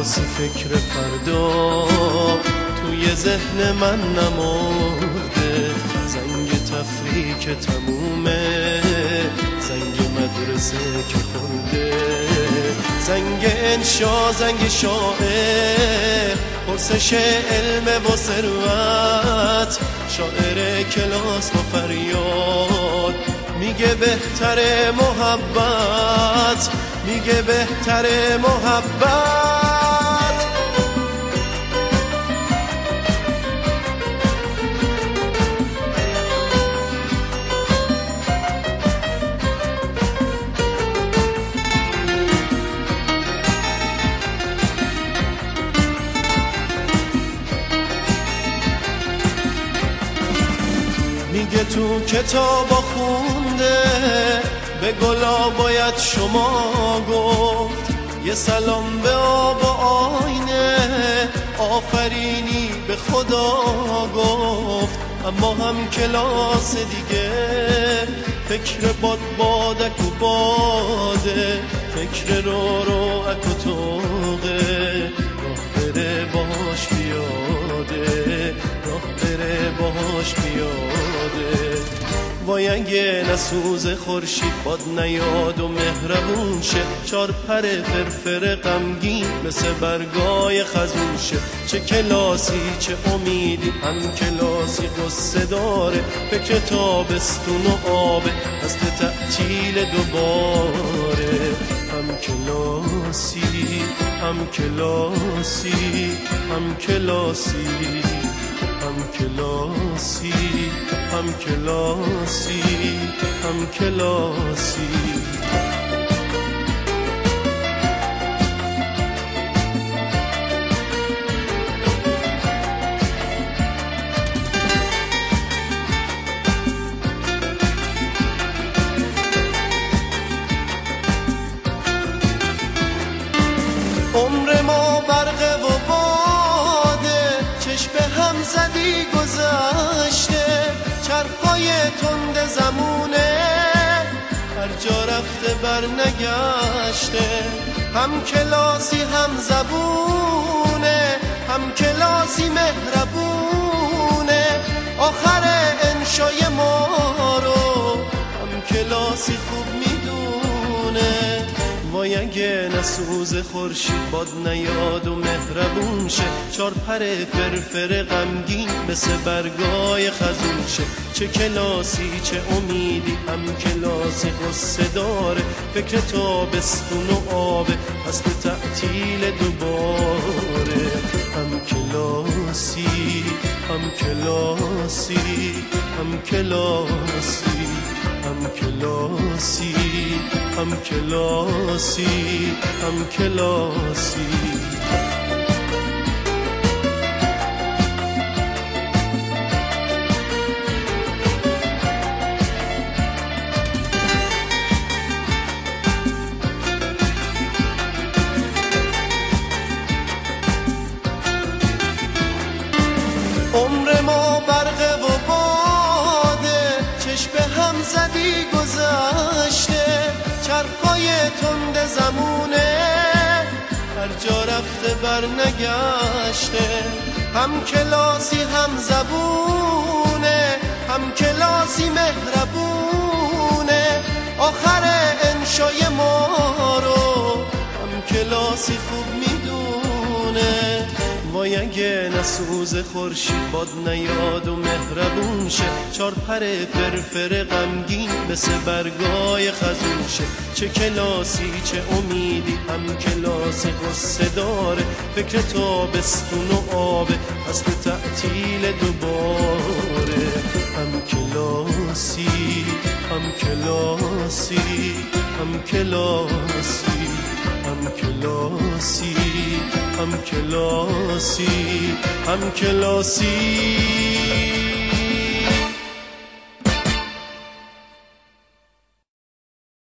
کلاسی فکر فردا توی ذهن من نمرده، زنگ تفریح تمومه، زنگ مدرسه که خورده، زنگ انشا، زنگ شاعر، پرسش علم و ثروت، شاعر کلاس با فریاد میگه بهتره محبت، میگه بهتره محبت. میگه تو کتابا خونده به گلا باید شما گفت، یه سلام به آب و آینه، آفرینی به خدا گفت. اما هم کلاس دیگه فکر باد بادک و باده، فکر رو اک و توقه، راه بره باش بیاده، راه بره باش بیاده. وای اگه نسوز خورشید باد نیاد و مهربون شه، چار پر فرفر غمگین مثل برگای خزون شه. چه کلاسی چه امیدی، هم کلاسی قصه داره، فکر تابستون و آبه، قصد تعطیل دوباره. هم کلاسی هم کلاسی هم کلاسی هم کلاسی هم کلاسی هم کلاسی. عمر ما برقه و باده، چشم هم زدی گذشته، چرخای تند زمونه، هر جا رفته بر نگشته. هم کلاسی هم زبونه، هم کلاسی مهربونه، آخر انشای ما رو هم کلاسی خوب میدونه. وای اگه نسوز خورشید باد نیاد و مهربون شه، چار پر فرفر غمگین مثل برگای خزون شه. چه کلاسی چه امیدی، هم کلاسی قصه داره، فکر تابستون و آبه، قصد تعطیل دوباره. هم کلاسی هم کلاسی هم کلاسی هم کلاسی هم کلاسی هم کلاسی. عمر ما برقه و باده، چشم هم زدی گذشته، چرخای تند زمونه، هر جا رفته بر نگشته. هم کلاسی هم زبونه، هم کلاسی مهربونه، آخر انشای ما رو هم کلاسی خوب میدونه. وای اگه نسوز خورشید باد نیاد و مهربون شه، چار پر فرفر غمگین مثل برگای خزون شه. چه کلاسی چه امیدی، هم کلاسی قصه داره، فکر تابستون و آبه، قصد تعطیل دوباره. هم کلاسی هم کلاسی هم کلاسی هم کلاسی هم کلاسی هم کلاسی.